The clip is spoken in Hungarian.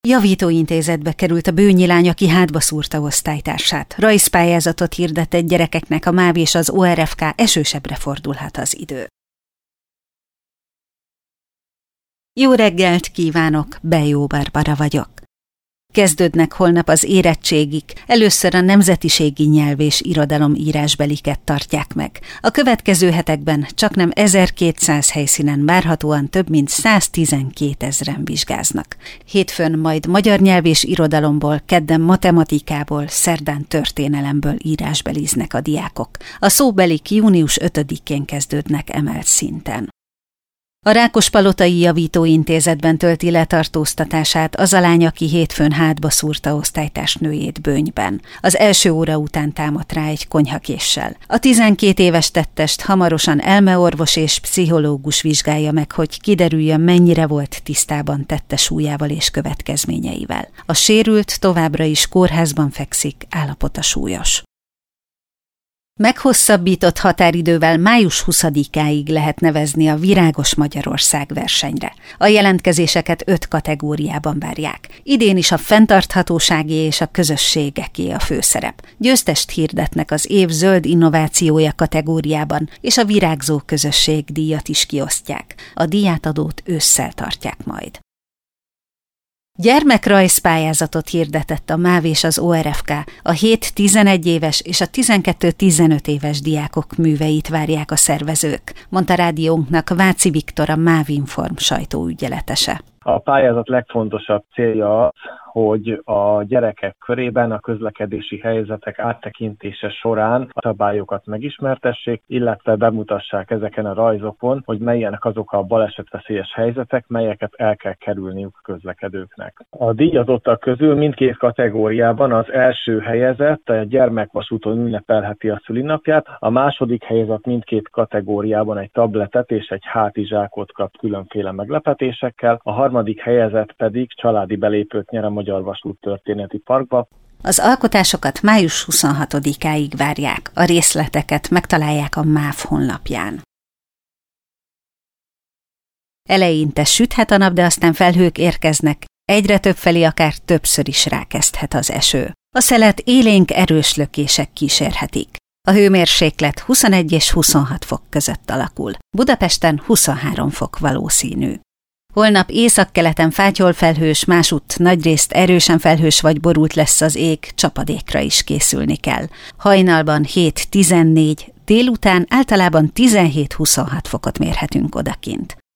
Javítóintézetbe került a bőnyi lány, aki hátba szúrta osztálytársát. Rajzpályázatot hirdetett gyerekeknek a MÁV és az ORFK, esősebbre fordulhat az idő. Jó reggelt kívánok, Bejó Barbara vagyok. Kezdődnek holnap az érettségik, először a nemzetiségi nyelv és irodalom írásbeliket tartják meg. A következő hetekben csaknem 1200 helyszínen várhatóan több mint 112 000 vizsgáznak. Hétfőn majd magyar nyelv és irodalomból, kedden matematikából, szerdán történelemből írásbeliznek a diákok. A szóbelik június 5-én kezdődnek emelt szinten. A Rákospalotai Javítóintézetben tölti le tartóztatását az a lány, aki hétfőn hátba szúrta osztálytársnőjét Bönyben. Az első óra után támadt rá egy konyhakéssel. A 12 éves tettest hamarosan elmeorvos és pszichológus vizsgálja meg, hogy kiderüljön, mennyire volt tisztában tette súlyával és következményeivel. A sérült továbbra is kórházban fekszik, állapota súlyos. Meghosszabbított határidővel május 20-áig lehet nevezni a Virágos Magyarország versenyre. A jelentkezéseket 5 kategóriában várják. Idén is a fenntarthatósági és a közösségeké a főszerep. Győztest hirdetnek az év zöld innovációja kategóriában, és a Virágzó Közösség díjat is kiosztják. A díjátadót ősszel tartják majd. Gyermekrajzpályázatot hirdetett a MÁV és az ORFK, a 7-11 éves és a 12-15 éves diákok műveit várják a szervezők, mondta rádiónknak Váci Viktor, a MÁV Inform sajtóügyeletese. A pályázat legfontosabb célja az, hogy a gyerekek körében a közlekedési helyzetek áttekintése során a szabályokat megismertessék, illetve bemutassák ezeken a rajzokon, hogy melyenek azok a balesetveszélyes helyzetek, melyeket el kell kerülniük a közlekedőknek. A díjazottak közül mindkét kategóriában az első helyezett a gyermekvasúton ünnepelheti a szülinapját, a második helyezett mindkét kategóriában egy tabletet és egy hátizsákot kap különféle meglepetésekkel, a harmadik helyezett pedig családi belépőt nyer a Magyar Vasúttörténeti Parkba. Az alkotásokat május 26-áig várják, a részleteket megtalálják a MÁV honlapján. Eleinte süthet a nap, de aztán felhők érkeznek, egyre többfelé akár többször is rákezdhet az eső. A szelet élénk erős lökések kísérhetik. A hőmérséklet 21 és 26 fok között alakul. Budapesten 23 fok valószínű. Holnap északkeleten fátyolfelhős, másútt nagyrészt erősen felhős vagy borult lesz az ég, csapadékra is készülni kell. Hajnalban 7-14, délután általában 17-26 fokot mérhetünk odakint.